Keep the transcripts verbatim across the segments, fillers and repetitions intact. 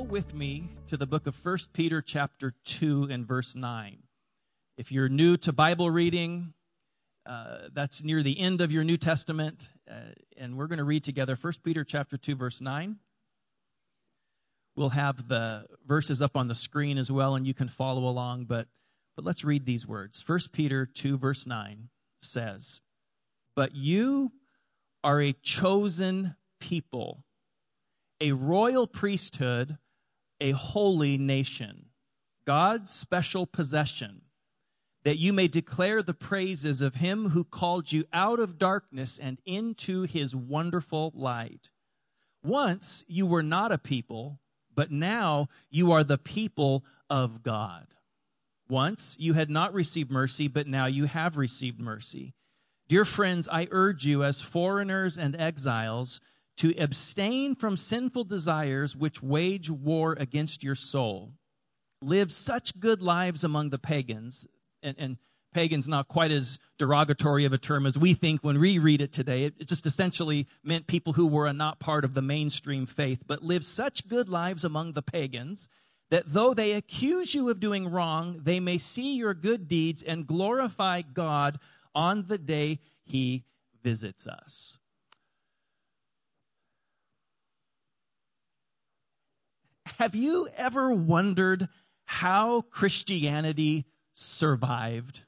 with me to the book of First Peter chapter two and verse nine. If you're new to Bible reading, uh, that's near the end of your New Testament, uh, and we're going to read together First Peter chapter two, verse nine. We'll have the verses up on the screen as well, and you can follow along, but, but let's read these words. First Peter two, verse nine says, "But you are a chosen people, a royal priesthood, a holy nation, God's special possession, that you may declare the praises of him who called you out of darkness and into his wonderful light. Once you were not a people, but now you are the people of God. Once you had not received mercy, but now you have received mercy. Dear friends, I urge you as foreigners and exiles to abstain from sinful desires which wage war against your soul. Live such good lives among the pagans," and, and pagans not quite as derogatory of a term as we think when we read it today. It, it just essentially meant people who were not part of the mainstream faith. But live such good lives among the pagans that though they accuse you of doing wrong, they may see your good deeds and glorify God on the day he visits us. Have you ever wondered how Christianity survived?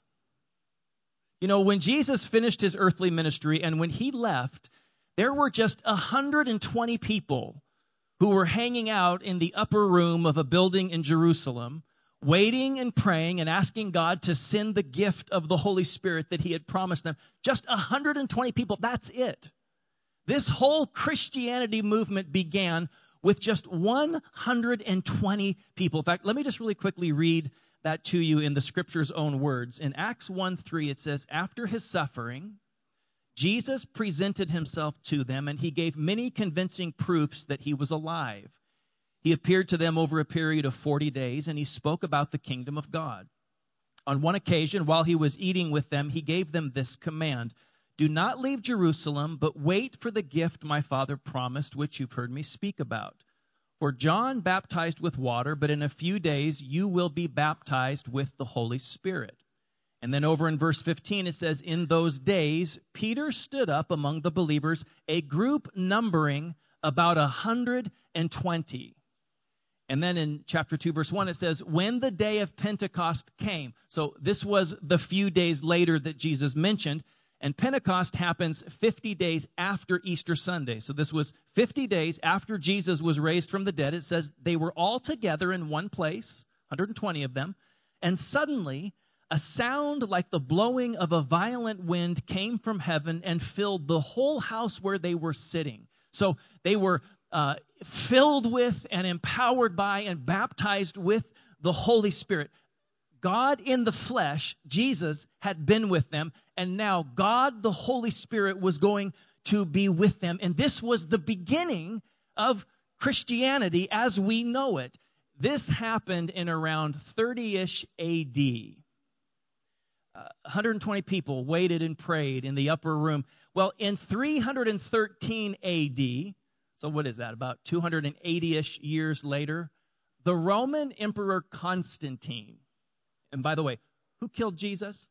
You know, when Jesus finished his earthly ministry and when he left, there were just one hundred twenty people who were hanging out in the upper room of a building in Jerusalem, waiting and praying and asking God to send the gift of the Holy Spirit that he had promised them. Just one hundred twenty people, that's it. This whole Christianity movement began with just one hundred twenty people. In fact, let me just really quickly read that to you in the Scripture's own words. In Acts one three, it says, "After his suffering, Jesus presented himself to them, and he gave many convincing proofs that he was alive. He appeared to them over a period of forty days, and he spoke about the kingdom of God. On one occasion, while he was eating with them, he gave them this command: 'Do not leave Jerusalem, but wait for the gift my Father promised, which you've heard me speak about. For John baptized with water, but in a few days you will be baptized with the Holy Spirit.' And then over in verse fifteen, it says, 'In those days, Peter stood up among the believers, a group numbering about one hundred twenty. And then in chapter two, verse one, it says, 'When the day of Pentecost came.'" So this was the few days later that Jesus mentioned. And Pentecost happens fifty days after Easter Sunday. So this was fifty days after Jesus was raised from the dead. It says they were all together in one place, one hundred twenty of them. And suddenly, a sound like the blowing of a violent wind came from heaven and filled the whole house where they were sitting. So they were uh, filled with and empowered by and baptized with the Holy Spirit. God in the flesh, Jesus, had been with them, and now God, the Holy Spirit, was going to be with them. And this was the beginning of Christianity as we know it. This happened in around thirty-ish A D. Uh, one hundred twenty people waited and prayed in the upper room. Well, in three hundred thirteen A D, so what is that, about two hundred eighty-ish years later, the Roman Emperor Constantine, and by the way, who killed Jesus?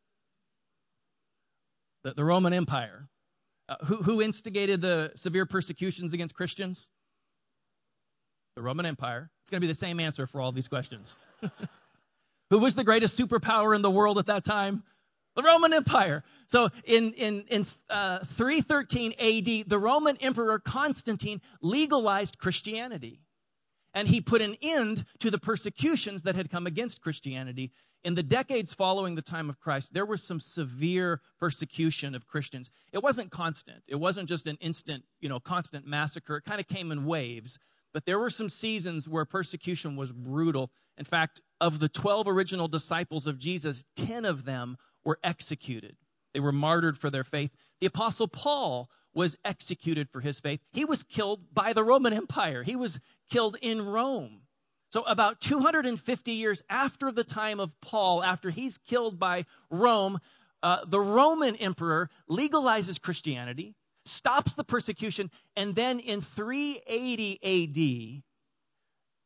The, the Roman Empire. Uh, who, who instigated the severe persecutions against Christians? The Roman Empire. It's going to be the same answer for all these questions. Who was the greatest superpower in the world at that time? The Roman Empire. So in, in, in uh, three thirteen A D, the Roman Emperor Constantine legalized Christianity. And he put an end to the persecutions that had come against Christianity. In the decades following the time of Christ, there was some severe persecution of Christians. It wasn't constant. It wasn't just an instant, you know, constant massacre. It kind of came in waves. But there were some seasons where persecution was brutal. In fact, of the twelve original disciples of Jesus, ten of them were executed. They were martyred for their faith. The Apostle Paul was executed for his faith. He was killed by the Roman Empire. He was killed in Rome. So about two hundred fifty years after the time of Paul, after he's killed by Rome, uh, the Roman emperor legalizes Christianity, stops the persecution, and then in three eighty A D,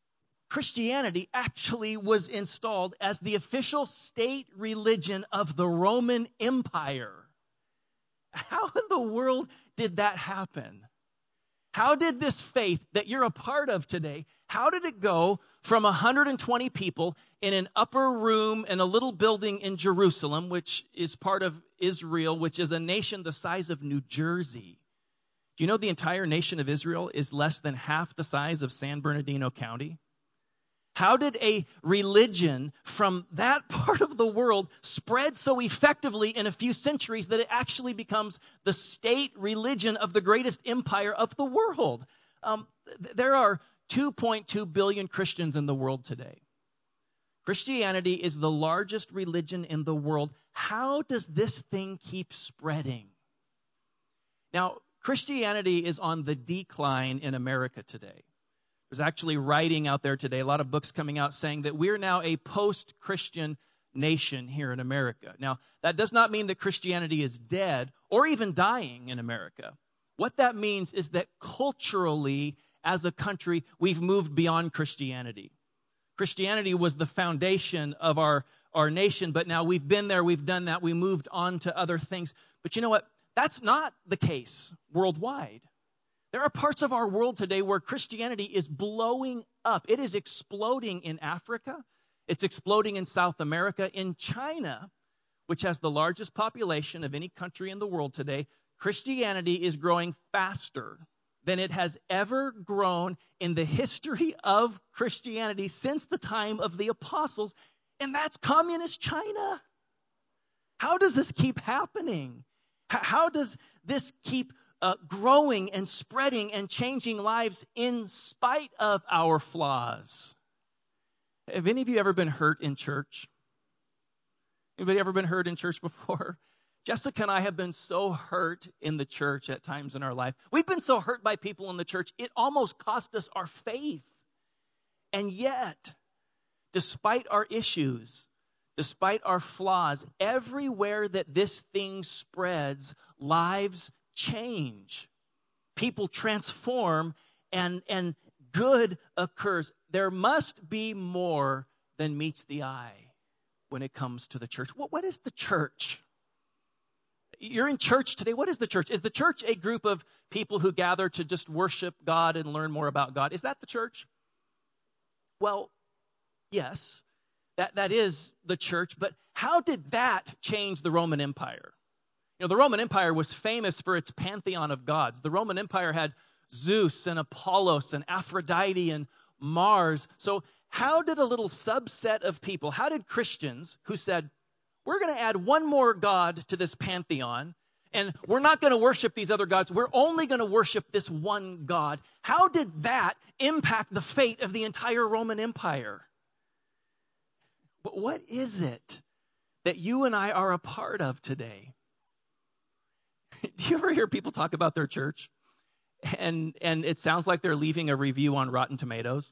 Christianity actually was installed as the official state religion of the Roman Empire. How in the world did that happen? How did this faith that you're a part of today, how did it go from one hundred twenty people in an upper room in a little building in Jerusalem, which is part of Israel, which is a nation the size of New Jersey? Do you know the entire nation of Israel is less than half the size of San Bernardino County? How did a religion from that part of the world spread so effectively in a few centuries that it actually becomes the state religion of the greatest empire of the world? Um, th- there are two point two billion Christians in the world today. Christianity is the largest religion in the world. How does this thing keep spreading? Now, Christianity is on the decline in America today. There's actually writing out there today, a lot of books coming out saying that we're now a post-Christian nation here in America. Now, that does not mean that Christianity is dead or even dying in America. What that means is that culturally, as a country, we've moved beyond Christianity. Christianity was the foundation of our, our nation, but now we've been there, we've done that, we moved on to other things. But you know what? That's not the case worldwide. There are parts of our world today where Christianity is blowing up. It is exploding in Africa. It's exploding in South America. In China, which has the largest population of any country in the world today, Christianity is growing faster than it has ever grown in the history of Christianity since the time of the apostles, and that's communist China. How does this keep happening? How does this keep Uh, growing and spreading and changing lives in spite of our flaws? Have any of you ever been hurt in church? Anybody ever been hurt in church before? Jessica and I have been so hurt in the church at times in our life. We've been so hurt by people in the church, it almost cost us our faith. And yet, despite our issues, despite our flaws, everywhere that this thing spreads, lives change. People transform and, and good occurs. There must be more than meets the eye when it comes to the church. What, what is the church? You're in church today. What is the church? Is the church a group of people who gather to just worship God and learn more about God? Is that the church? Well, yes, that, that is the church. But how did that change the Roman Empire? You know, the Roman Empire was famous for its pantheon of gods. The Roman Empire had Zeus and Apollos and Aphrodite and Mars. So how did a little subset of people, how did Christians who said, we're going to add one more god to this pantheon, and we're not going to worship these other gods, we're only going to worship this one God, how did that impact the fate of the entire Roman Empire? But what is it that you and I are a part of today? Do you ever hear people talk about their church and and it sounds like they're leaving a review on Rotten Tomatoes?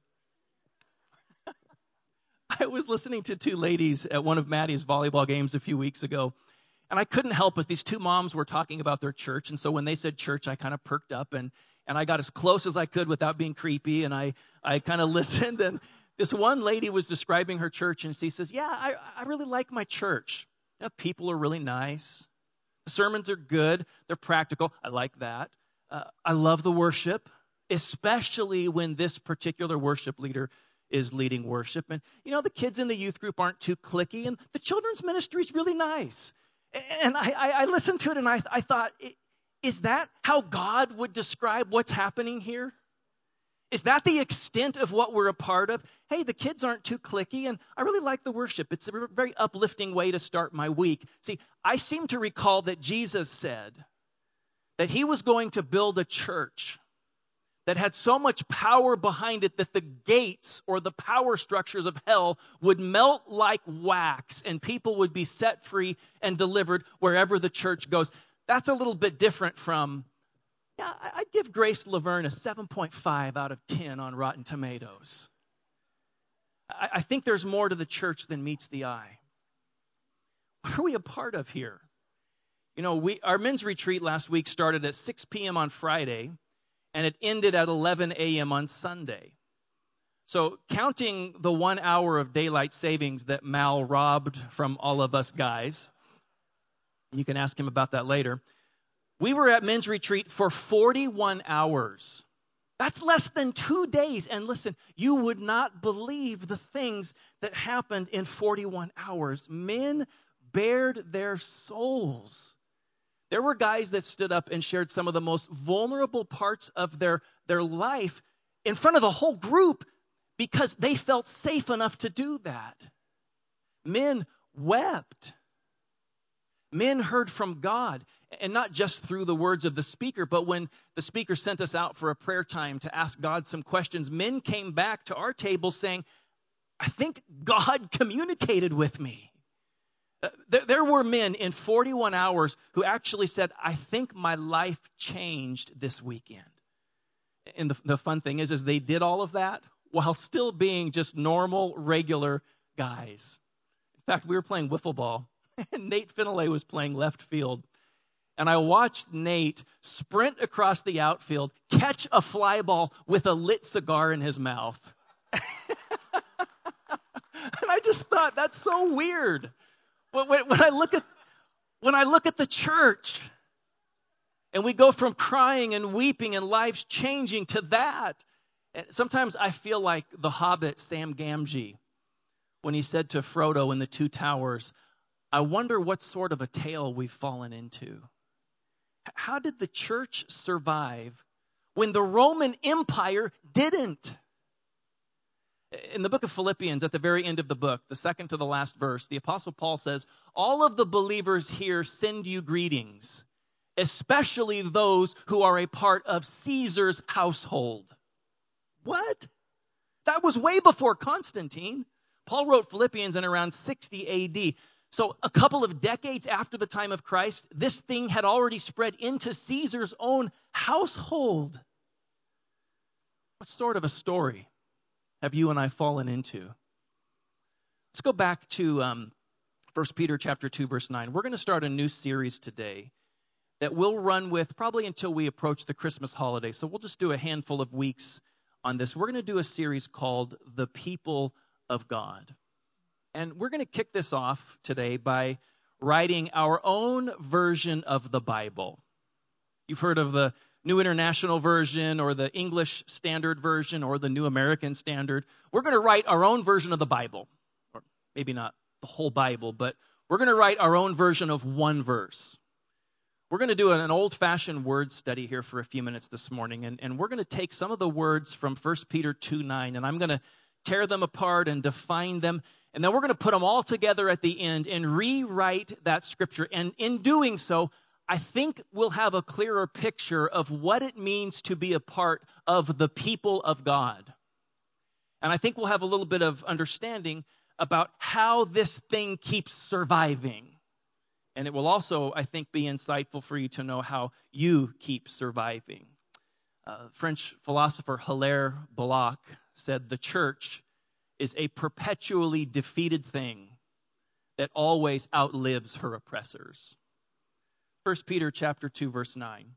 I was listening to two ladies at one of Maddie's volleyball games a few weeks ago, and I couldn't help it. These two moms were talking about their church, and so when they said church, I kind of perked up, and, and I got as close as I could without being creepy, and I, I kind of listened, and this one lady was describing her church, and she says, yeah, I, I really like my church. You know, people are really nice. The sermons are good. They're practical. I like that. Uh, I love the worship, especially when this particular worship leader is leading worship. And, you know, the kids in the youth group aren't too cliquey, and the children's ministry is really nice. And I, I, I listened to it, and I, I thought, is that how God would describe what's happening here? Is that the extent of what we're a part of? Hey, the kids aren't too cliquey, and I really like the worship. It's a very uplifting way to start my week. See, I seem to recall that Jesus said that he was going to build a church that had so much power behind it that the gates or the power structures of hell would melt like wax, and people would be set free and delivered wherever the church goes. That's a little bit different from, yeah, I'd give Grace Laverne a seven point five out of ten on Rotten Tomatoes. I, I think there's more to the church than meets the eye. What are we a part of here? You know, we our men's retreat last week started at six p.m. on Friday, and it ended at eleven a.m. on Sunday. So counting the one hour of daylight savings that Mal robbed from all of us guys, you can ask him about that later, we were at men's retreat for forty-one hours. That's less than two days. And listen, you would not believe the things that happened in forty-one hours. Men bared their souls. There were guys that stood up and shared some of the most vulnerable parts of their, their life in front of the whole group because they felt safe enough to do that. Men wept. Men heard from God, and not just through the words of the speaker, but when the speaker sent us out for a prayer time to ask God some questions, men came back to our table saying, I think God communicated with me. Uh, there, there were men in forty-one hours who actually said, I think my life changed this weekend. And the, the fun thing is, is they did all of that while still being just normal, regular guys. In fact, we were playing wiffle ball, and Nate Finlay was playing left field. And I watched Nate sprint across the outfield, catch a fly ball with a lit cigar in his mouth. And I just thought, that's so weird. When, when, when I look at when I look at the church, and we go from crying and weeping and lives changing to that. And sometimes I feel like the Hobbit, Sam Gamgee, when he said to Frodo in the Two Towers, I wonder what sort of a tale we've fallen into. How did the church survive when the Roman Empire didn't? In the book of Philippians, at the very end of the book, the second to the last verse, the Apostle Paul says, all of the believers here send you greetings, especially those who are a part of Caesar's household. What? That was way before Constantine. Paul wrote Philippians in around sixty A D. So a couple of decades after the time of Christ, this thing had already spread into Caesar's own household. What sort of a story have you and I fallen into? Let's go back to um, First Peter chapter two, verse nine. We're going to start a new series today that we'll run with probably until we approach the Christmas holiday. So we'll just do a handful of weeks on this. We're going to do a series called The People of God. And we're going to kick this off today by writing our own version of the Bible. You've heard of the New International Version or the English Standard Version or the New American Standard. We're going to write our own version of the Bible. Or maybe not the whole Bible, but we're going to write our own version of one verse. We're going to do an old-fashioned word study here for a few minutes this morning, and, and we're going to take some of the words from First Peter two nine, and I'm going to tear them apart and define them, and then we're going to put them all together at the end and rewrite that scripture. And in doing so, I think we'll have a clearer picture of what it means to be a part of the people of God. And I think we'll have a little bit of understanding about how this thing keeps surviving. And it will also, I think, be insightful for you to know how you keep surviving. Uh, French philosopher Hilaire Belloc said, the church is a perpetually defeated thing that always outlives her oppressors. First Peter chapter two, verse nine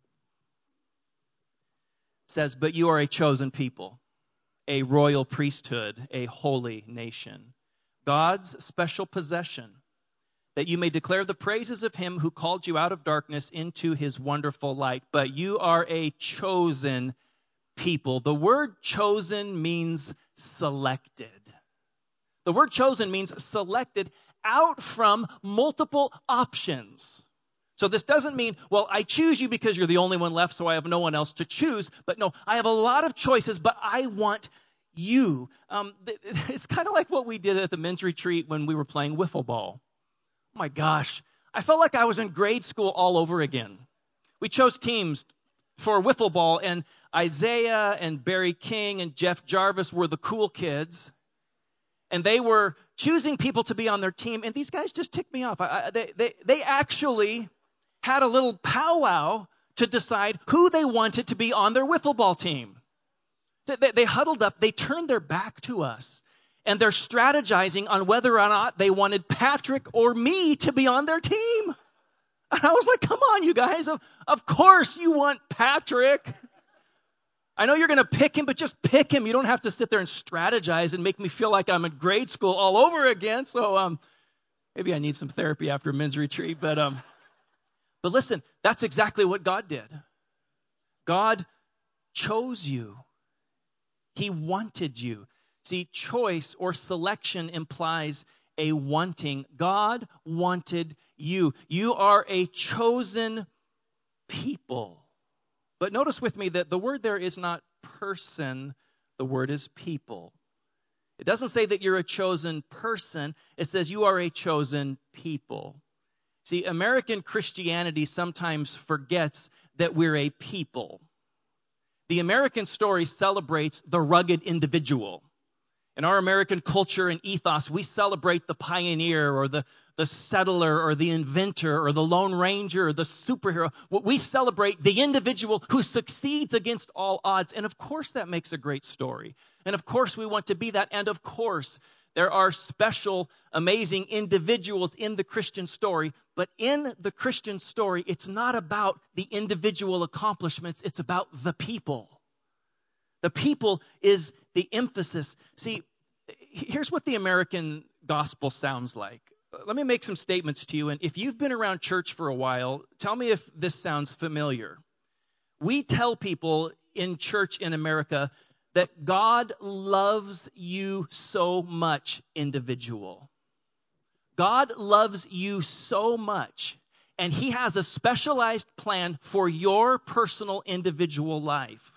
says, but you are a chosen people, a royal priesthood, a holy nation, God's special possession, that you may declare the praises of him who called you out of darkness into his wonderful light. But you are a chosen people. The word chosen means selected. The word chosen means selected out from multiple options. So this doesn't mean, well, I choose you because you're the only one left, so I have no one else to choose. But no, I have a lot of choices, but I want you. Um, it's kind of like what we did at the men's retreat when we were playing wiffle ball. Oh my gosh, I felt like I was in grade school all over again. We chose teams for wiffle ball, and Isaiah and Barry King and Jeff Jarvis were the cool kids, and they were choosing people to be on their team, and these guys just ticked me off. I, I, they, they, they actually had a little powwow to decide who they wanted to be on their wiffle ball team. They, they, they huddled up, they turned their back to us, and they're strategizing on whether or not they wanted Patrick or me to be on their team. And I was like, come on, you guys. Of, of course you want Patrick. I know you're going to pick him, but just pick him. You don't have to sit there and strategize and make me feel like I'm in grade school all over again. So um, maybe I need some therapy after men's retreat. But, um, but listen, that's exactly what God did. God chose you. He wanted you. See, choice or selection implies a wanting. God wanted you. You are a chosen people. But notice with me that the word there is not person, the word is people. It doesn't say that you're a chosen person. It says you are a chosen people. See, American Christianity sometimes forgets that we're a people. The American story celebrates the rugged individual. In our American culture and ethos, we celebrate the pioneer or the, the settler or the inventor or the Lone Ranger or the superhero. We celebrate the individual who succeeds against all odds. And of course, that makes a great story. And of course, we want to be that. And of course, there are special, amazing individuals in the Christian story. But in the Christian story, it's not about the individual accomplishments. It's about the people. The people is the emphasis. See, here's what the American gospel sounds like. Let me make some statements to you. And if you've been around church for a while, tell me if this sounds familiar. We tell people in church in America that God loves you so much, individual. God loves you so much, and he has a specialized plan for your personal individual life.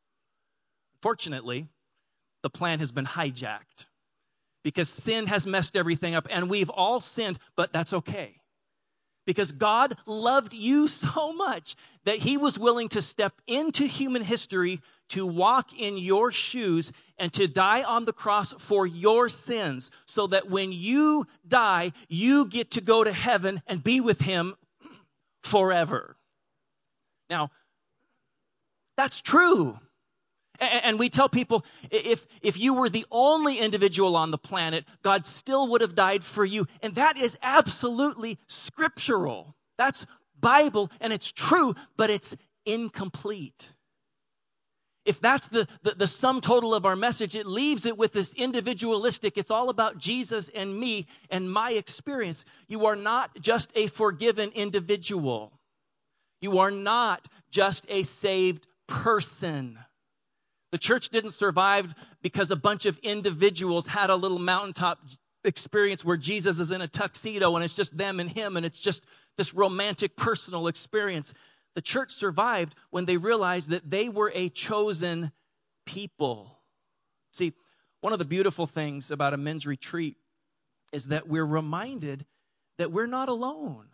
Fortunately, the plan has been hijacked because sin has messed everything up, and we've all sinned, but that's okay. Because God loved you so much that he was willing to step into human history to walk in your shoes and to die on the cross for your sins so that when you die, you get to go to heaven and be with him forever. Now, that's true. And we tell people, if, if you were the only individual on the planet, God still would have died for you. And that is absolutely scriptural. That's Bible, and it's true, but it's incomplete. If that's the, the, the sum total of our message, it leaves it with this individualistic, it's all about Jesus and me and my experience. You are not just a forgiven individual. You are not just a saved person. The church didn't survive because a bunch of individuals had a little mountaintop experience where Jesus is in a tuxedo and it's just them and him and it's just this romantic personal experience. The church survived when they realized that they were a chosen people. See, one of the beautiful things about a men's retreat is that we're reminded that we're not alone.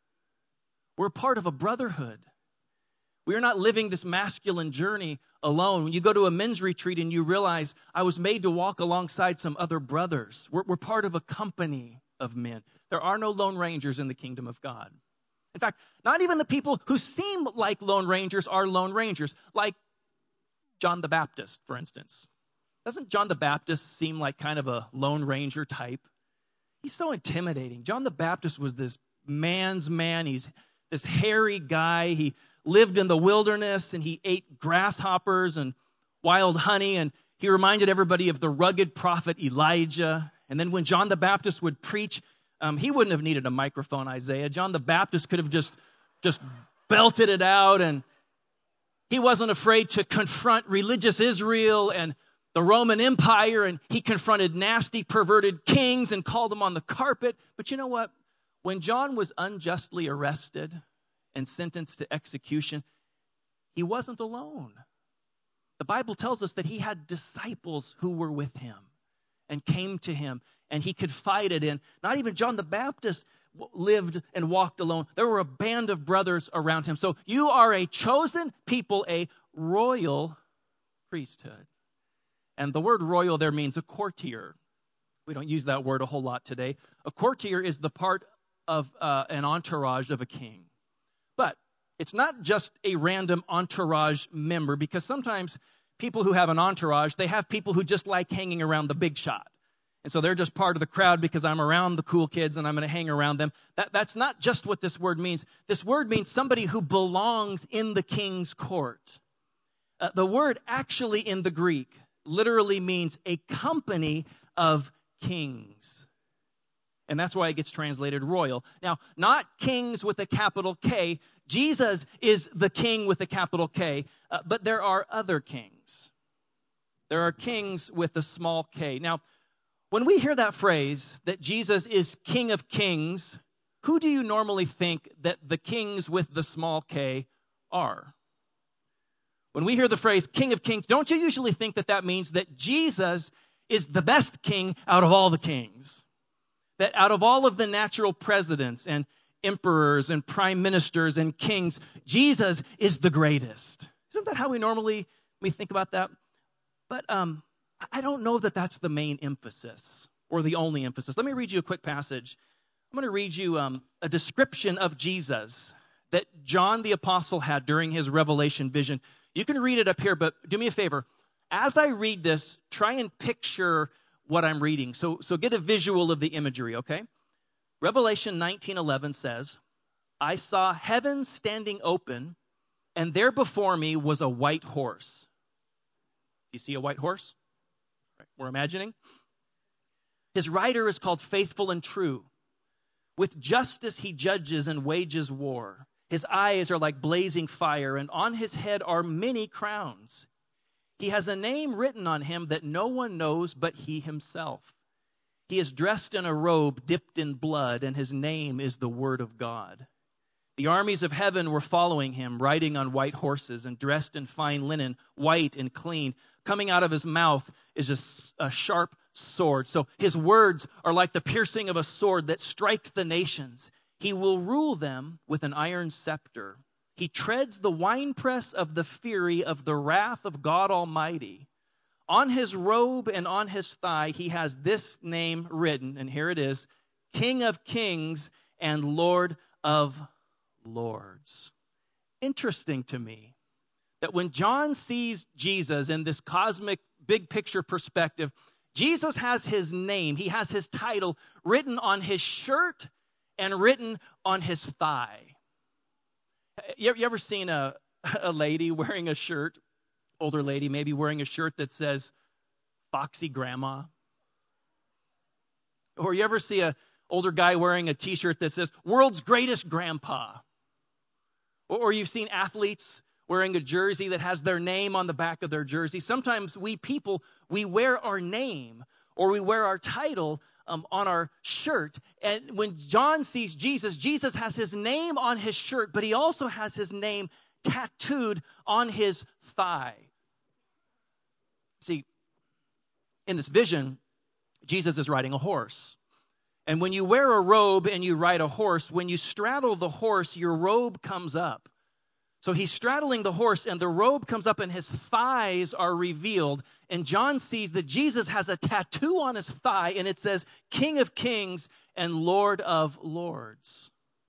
We're part of a brotherhood. We are not living this masculine journey alone. When you go to a men's retreat and you realize I was made to walk alongside some other brothers. We're, we're part of a company of men. There are no lone rangers in the kingdom of God. In fact, not even the people who seem like lone rangers are lone rangers, like John the Baptist, for instance. Doesn't John the Baptist seem like kind of a lone ranger type? He's so intimidating. John the Baptist was this man's man. He's this hairy guy. He lived in the wilderness, and he ate grasshoppers and wild honey, and he reminded everybody of the rugged prophet Elijah. And then when John the Baptist would preach, um, he wouldn't have needed a microphone, Isaiah. John the Baptist could have just, just belted it out, and he wasn't afraid to confront religious Israel and the Roman Empire, and he confronted nasty, perverted kings and called them on the carpet. But you know what? When John was unjustly arrested and sentenced to execution, he wasn't alone. The Bible tells us that he had disciples who were with him and came to him, and he confided in. Not even John the Baptist lived and walked alone. There were a band of brothers around him. So you are a chosen people, a royal priesthood. And the word royal there means a courtier. We don't use that word a whole lot today. A courtier is the part of uh, an entourage of a king. But it's not just a random entourage member, because sometimes people who have an entourage, they have people who just like hanging around the big shot. And so they're just part of the crowd because I'm around the cool kids and I'm going to hang around them. That, that's not just what this word means. This word means somebody who belongs in the king's court. Uh, the word actually in the Greek literally means a company of kings. And that's why it gets translated royal. Now, not kings with a capital K. Jesus is the king with a capital K, uh, but there are other kings. There are kings with a small k. Now, when we hear that phrase, that Jesus is King of Kings, who do you normally think that the kings with the small k are? When we hear the phrase King of Kings, don't you usually think that that means that Jesus is the best king out of all the kings? That out of all of the natural presidents and emperors and prime ministers and kings, Jesus is the greatest. Isn't that how we normally we think about that? But um, I don't know that that's the main emphasis or the only emphasis. Let me read you a quick passage. I'm going to read you um, a description of Jesus that John the Apostle had during his Revelation vision. You can read it up here, but do me a favor. As I read this, try and picture what I'm reading. So, so get a visual of the imagery, okay? Revelation nineteen eleven says, I saw heaven standing open, and there before me was a white horse. Do you see a white horse? Right, we're imagining. His rider is called Faithful and True. With justice he judges and wages war. His eyes are like blazing fire, and on his head are many crowns. He has a name written on him that no one knows but he himself. He is dressed in a robe dipped in blood, and his name is the Word of God. The armies of heaven were following him, riding on white horses and dressed in fine linen, white and clean. Coming out of his mouth is a, a sharp sword. So his words are like the piercing of a sword that strikes the nations. He will rule them with an iron scepter. He treads the winepress of the fury of the wrath of God Almighty. On his robe and on his thigh, he has this name written, and here it is, King of Kings and Lord of Lords. Interesting to me that when John sees Jesus in this cosmic big picture perspective, Jesus has his name, he has his title written on his shirt and written on his thigh. You ever seen a, a lady wearing a shirt, older lady maybe wearing a shirt that says Foxy Grandma? Or you ever see an older guy wearing a t-shirt that says World's Greatest Grandpa? Or, or you've seen athletes wearing a jersey that has their name on the back of their jersey. Sometimes we people, we wear our name or we wear our title um, on our shirt. And when John sees Jesus, Jesus has his name on his shirt, but he also has his name tattooed on his thigh. See, in this vision, Jesus is riding a horse. And when you wear a robe and you ride a horse, when you straddle the horse, your robe comes up. So he's straddling the horse and the robe comes up and his thighs are revealed. And John sees that Jesus has a tattoo on his thigh and it says, King of Kings and Lord of Lords.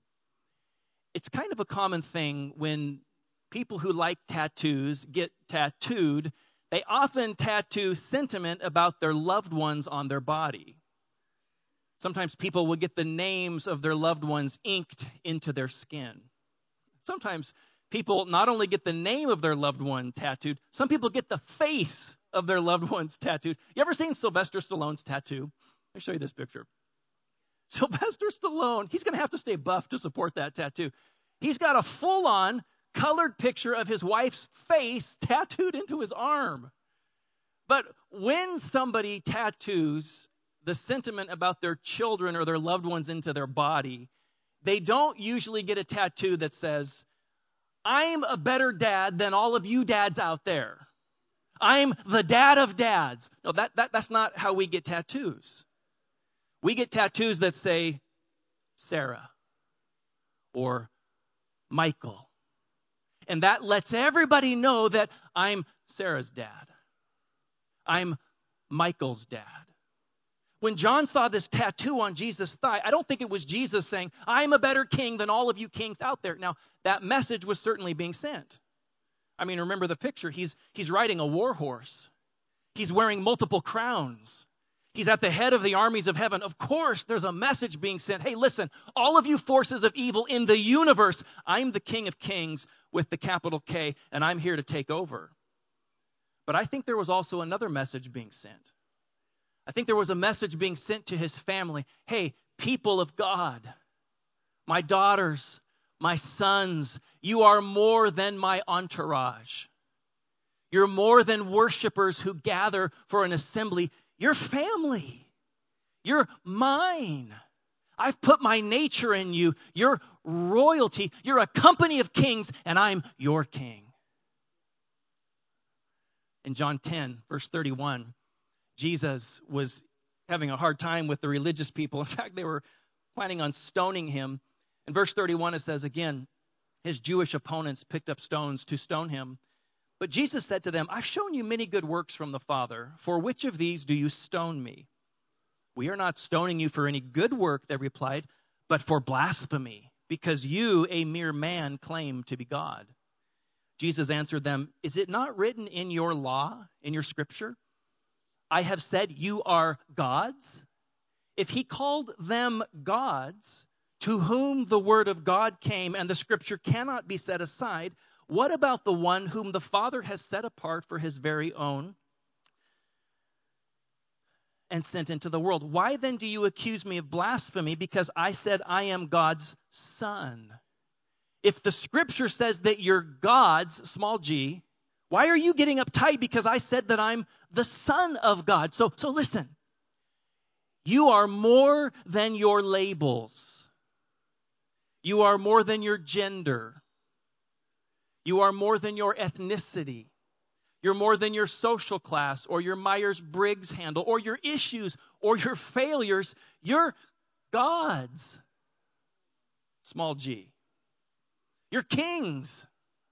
It's kind of a common thing when people who like tattoos get tattooed. They often tattoo sentiment about their loved ones on their body. Sometimes people will get the names of their loved ones inked into their skin. Sometimes people not only get the name of their loved one tattooed, some people get the face of their loved ones tattooed. You ever seen Sylvester Stallone's tattoo? Let me show you this picture. Sylvester Stallone, he's going to have to stay buff to support that tattoo. He's got a full-on colored picture of his wife's face tattooed into his arm. But when somebody tattoos the sentiment about their children or their loved ones into their body, they don't usually get a tattoo that says, I'm a better dad than all of you dads out there. I'm the dad of dads. No, that, that that's not how we get tattoos. We get tattoos that say Sarah or Michael. And that lets everybody know that I'm Sarah's dad. I'm Michael's dad. When John saw this tattoo on Jesus' thigh, I don't think it was Jesus saying, I'm a better king than all of you kings out there. Now, that message was certainly being sent. I mean, remember the picture. He's, he's riding a war horse. He's wearing multiple crowns. He's at the head of the armies of heaven. Of course, there's a message being sent. Hey, listen, all of you forces of evil in the universe, I'm the King of Kings with the capital K, and I'm here to take over. But I think there was also another message being sent. I think there was a message being sent to his family. Hey, people of God, my daughters, my sons, you are more than my entourage. You're more than worshipers who gather for an assembly. You're family. You're mine. I've put my nature in you. You're royalty. You're a company of kings, and I'm your king. In John ten, verse thirty-one, Jesus was having a hard time with the religious people. In fact, they were planning on stoning him. In verse thirty-one, it says again, his Jewish opponents picked up stones to stone him. But Jesus said to them, I've shown you many good works from the Father. For which of these do you stone me? We are not stoning you for any good work, they replied, but for blasphemy, because you, a mere man, claim to be God. Jesus answered them, is it not written in your law, in your scripture, I have said you are gods? If he called them gods, to whom the word of God came and the scripture cannot be set aside, what about the one whom the Father has set apart for his very own and sent into the world? Why then do you accuse me of blasphemy because I said I am God's son? If the scripture says that you're God's, small g, why are you getting uptight because I said that I'm the son of God? So, so listen, you are more than your labels. You are more than your gender. You are more than your ethnicity. You're more than your social class or your Myers-Briggs handle or your issues or your failures. You're God's, small g. You're kings,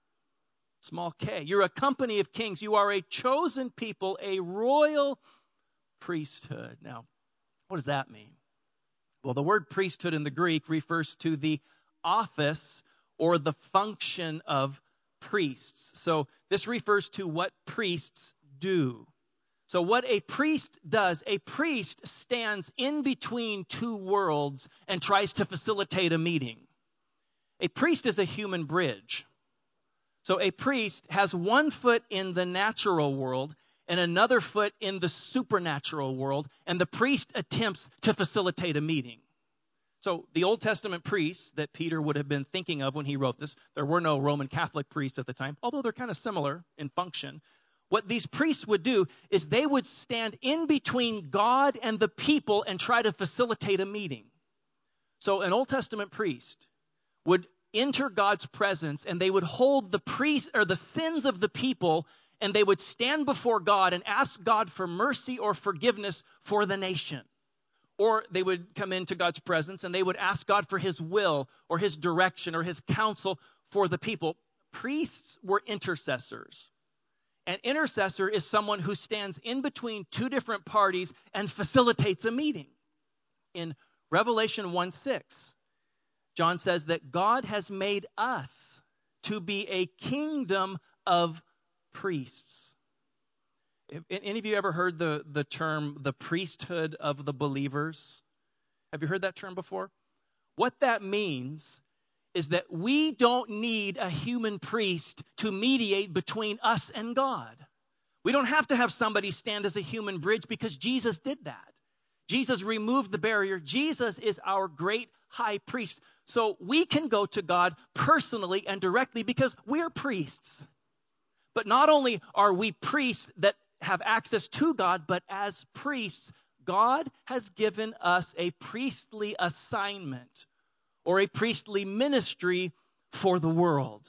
small k. You're a company of kings. You are a chosen people, a royal priesthood. Now, what does that mean? Well, the word priesthood in the Greek refers to the office or the function of priests. So this refers to what priests do. So what a priest does, a priest stands in between two worlds and tries to facilitate a meeting. A priest is a human bridge. So a priest has one foot in the natural world and another foot in the supernatural world, and the priest attempts to facilitate a meeting. So the Old Testament priests that Peter would have been thinking of when he wrote this, there were no Roman Catholic priests at the time, although they're kind of similar in function. What these priests would do is they would stand in between God and the people and try to facilitate a meeting. So an Old Testament priest would enter God's presence and they would hold the priest or the sins of the people, and they would stand before God and ask God for mercy or forgiveness for the nation. Or they would come into God's presence and they would ask God for his will or his direction or his counsel for the people. Priests were intercessors. An intercessor is someone who stands in between two different parties and facilitates a meeting. In Revelation one six, John says that God has made us to be a kingdom of priests. Have any of you ever heard the, the term, the priesthood of the believers? Have you heard that term before? What that means is that we don't need a human priest to mediate between us and God. We don't have to have somebody stand as a human bridge because Jesus did that. Jesus removed the barrier. Jesus is our great high priest. So we can go to God personally and directly because we're priests. But not only are we priests that have access to God, but as priests, God has given us a priestly assignment or a priestly ministry for the world.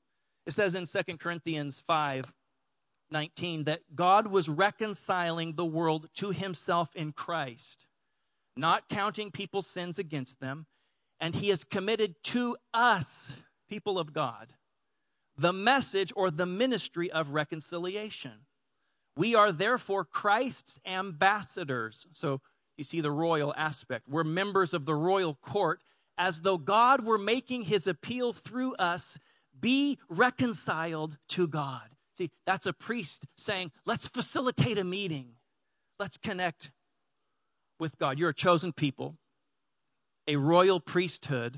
It says in Second Corinthians five nineteen that God was reconciling the world to himself in Christ, not counting people's sins against them, and he has committed to us, people of God, the message or the ministry of reconciliation. We are therefore Christ's ambassadors. So you see the royal aspect. We're members of the royal court, as though God were making his appeal through us, be reconciled to God. See, that's a priest saying, let's facilitate a meeting. Let's connect with God. You're a chosen people, a royal priesthood,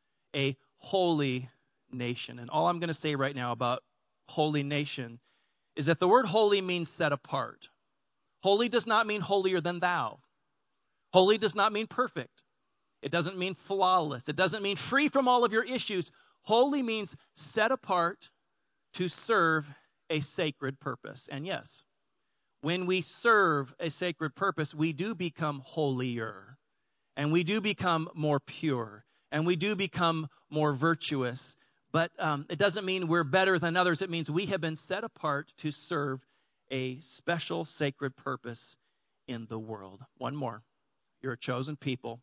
a holy nation. And all I'm going to say right now about holy nation is that the word holy means set apart. Holy does not mean holier than thou. Holy does not mean perfect. It doesn't mean flawless. It doesn't mean free from all of your issues. Holy means set apart to serve a sacred purpose. And yes, when we serve a sacred purpose, we do become holier, and we do become more pure, and we do become more virtuous. But um, it doesn't mean we're better than others. It means we have been set apart to serve a special sacred purpose in the world. One more. You're a chosen people,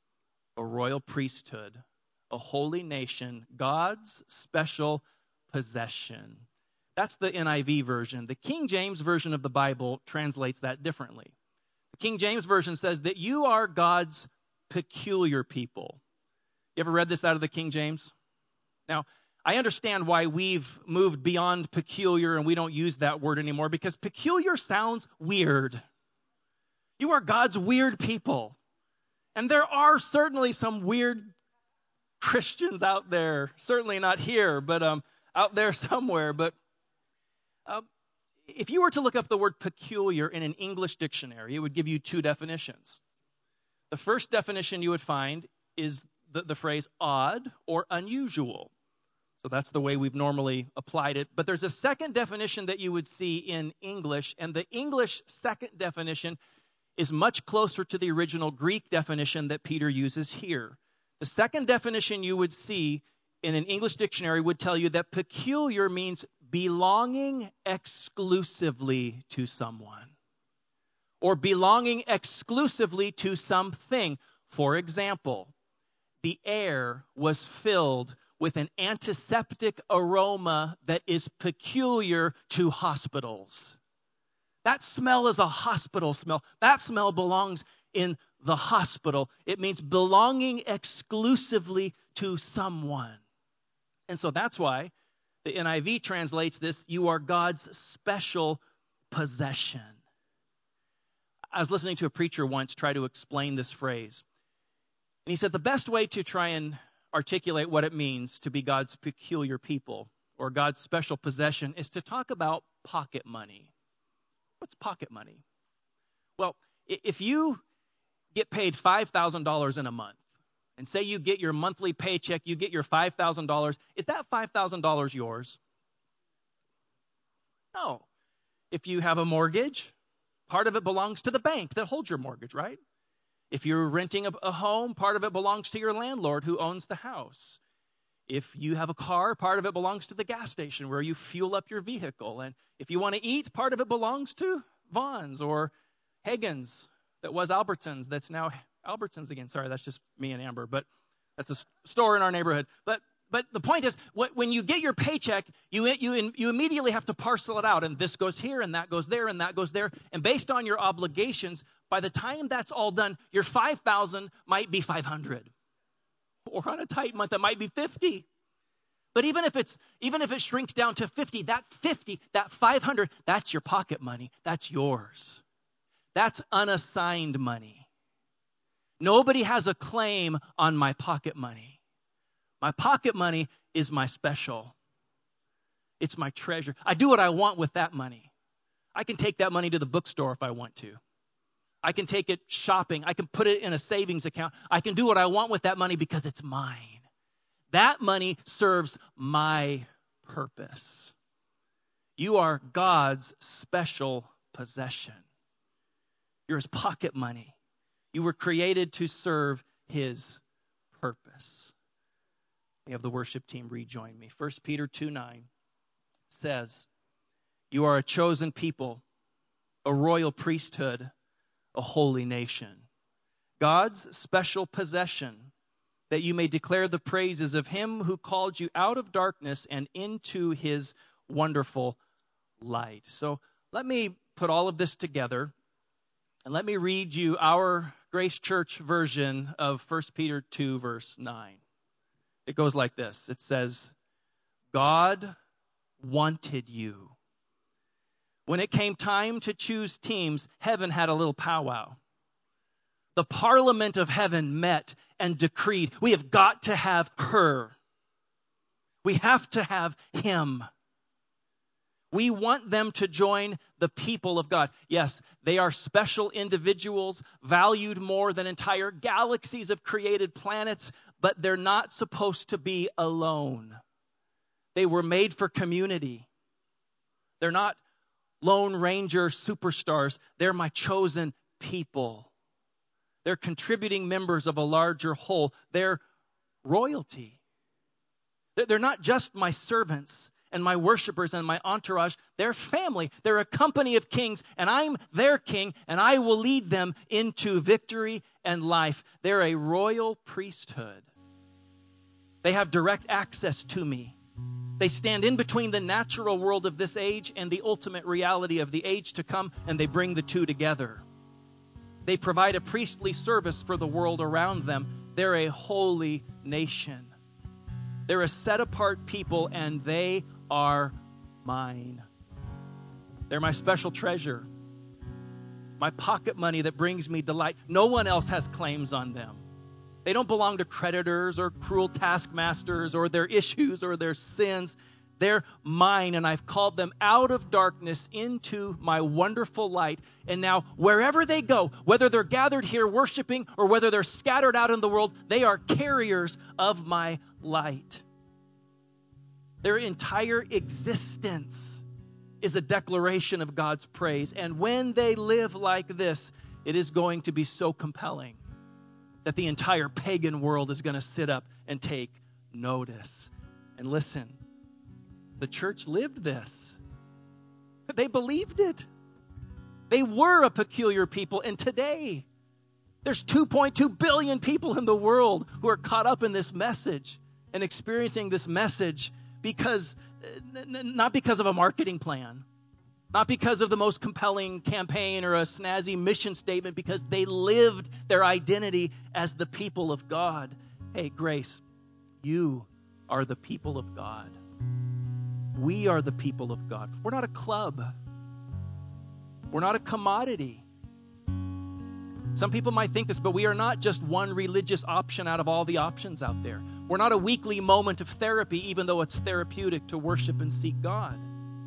a royal priesthood, a holy nation, God's special possession. That's the N I V version. The King James version of the Bible translates that differently. The King James version says that you are God's peculiar people. You ever read this out of the King James? Now, I understand why we've moved beyond peculiar and we don't use that word anymore, because peculiar sounds weird. You are God's weird people. And there are certainly some weird Christians out there, certainly not here, but um, out there somewhere. But uh, if you were to look up the word peculiar in an English dictionary, it would give you two definitions. The first definition you would find is the, the phrase odd or unusual. So that's the way we've normally applied it. But there's a second definition that you would see in English, and the English second definition is much closer to the original Greek definition that Peter uses here. The second definition you would see in an English dictionary would tell you that peculiar means belonging exclusively to someone, or belonging exclusively to something. For example, the air was filled with an antiseptic aroma that is peculiar to hospitals. That smell is a hospital smell. That smell belongs in the hospital. It means belonging exclusively to someone. And so that's why the N I V translates this, you are God's special possession. I was listening to a preacher once try to explain this phrase. And he said the best way to try and articulate what it means to be God's peculiar people or God's special possession is to talk about pocket money. What's pocket money? Well, if you get paid five thousand dollars in a month, and say you get your monthly paycheck, you get your five thousand dollars, is that five thousand dollars yours? No. If you have a mortgage, part of it belongs to the bank that holds your mortgage, right? If you're renting a, a home, part of it belongs to your landlord who owns the house. If you have a car, part of it belongs to the gas station where you fuel up your vehicle. And if you want to eat, part of it belongs to Vaughn's or Hagen's that was Albertsons that's now Albertsons again. Sorry, that's just me and Amber, but that's a store in our neighborhood. But but the point is, when you get your paycheck, you you you immediately have to parcel it out, and this goes here, and that goes there, and that goes there. And based on your obligations, by the time that's all done, your five thousand might be five hundred, or on a tight month, it might be fifty. But even if it's even if it shrinks down to fifty, that fifty, that five hundred, that's your pocket money. That's yours. That's unassigned money. Nobody has a claim on my pocket money. My pocket money is my special. It's my treasure. I do what I want with that money. I can take that money to the bookstore if I want to. I can take it shopping. I can put it in a savings account. I can do what I want with that money because it's mine. That money serves my purpose. You are God's special possession. You're his pocket money. You were created to serve his purpose. We have the worship team rejoin me. First Peter two nine says, you are a chosen people, a royal priesthood, a holy nation, God's special possession, that you may declare the praises of him who called you out of darkness and into his wonderful light. So let me put all of this together, and let me read you our Grace Church version of First Peter two, verse nine. It goes like this. It says, God wanted you. When it came time to choose teams, heaven had a little powwow. The parliament of heaven met and decreed, we have got to have her. We have to have him. We want them to join the people of God. Yes, they are special individuals, valued more than entire galaxies of created planets, but they're not supposed to be alone. They were made for community. They're not Lone Ranger superstars. They're my chosen people. They're contributing members of a larger whole. They're royalty. They're not just my servants and my worshipers and my entourage. They're family. They're a company of kings, and I'm their king, and I will lead them into victory and life. They're a royal priesthood. They have direct access to me. They stand in between the natural world of this age and the ultimate reality of the age to come, and they bring the two together. They provide a priestly service for the world around them. They're a holy nation. They're a set-apart people, and they are mine. They're my special treasure, my pocket money that brings me delight. No one else has claims on them. They don't belong to creditors or cruel taskmasters or their issues or their sins. They're mine, and I've called them out of darkness into my wonderful light. And now, wherever they go, whether they're gathered here worshiping or whether they're scattered out in the world, they are carriers of my light. Their entire existence is a declaration of God's praise. And when they live like this, it is going to be so compelling that the entire pagan world is going to sit up and take notice. And listen, the church lived this. They believed it. They were a peculiar people. And today, there's two point two billion people in the world who are caught up in this message and experiencing this message because, not because of a marketing plan, not because of the most compelling campaign or a snazzy mission statement, because they lived their identity as the people of God. Hey, Grace, you are the people of God. We are the people of God. We're not a club. We're not a commodity. Some people might think this, but we are not just one religious option out of all the options out there. We're not a weekly moment of therapy, even though it's therapeutic to worship and seek God.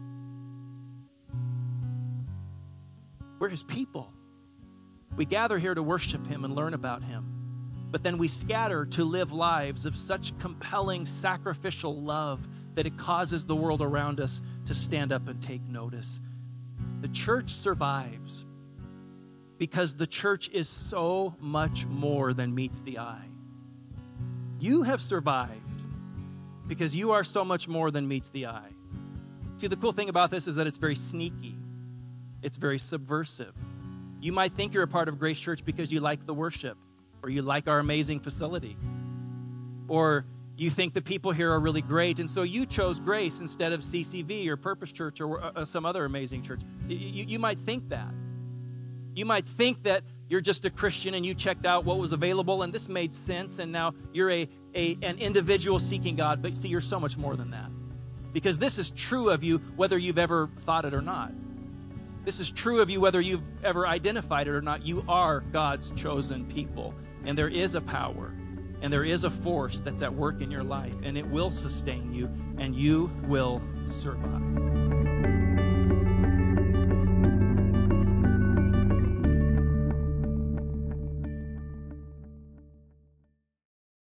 We're His people. We gather here to worship Him and learn about Him. But then we scatter to live lives of such compelling sacrificial love that it causes the world around us to stand up and take notice. The church survives because the church is so much more than meets the eye. You have survived because you are so much more than meets the eye. See, the cool thing about this is that it's very sneaky. It's very subversive. You might think you're a part of Grace Church because you like the worship, or you like our amazing facility, or you think the people here are really great, and so you chose Grace instead of C C V or Purpose Church or uh, some other amazing church. You, you might think that. You might think that you're just a Christian and you checked out what was available and this made sense, and now you're a, a an individual seeking God. But see, you're so much more than that, because this is true of you whether you've ever thought it or not. This is true of you whether you've ever identified it or not. You are God's chosen people, and there is a power and there is a force that's at work in your life, and it will sustain you, and you will survive.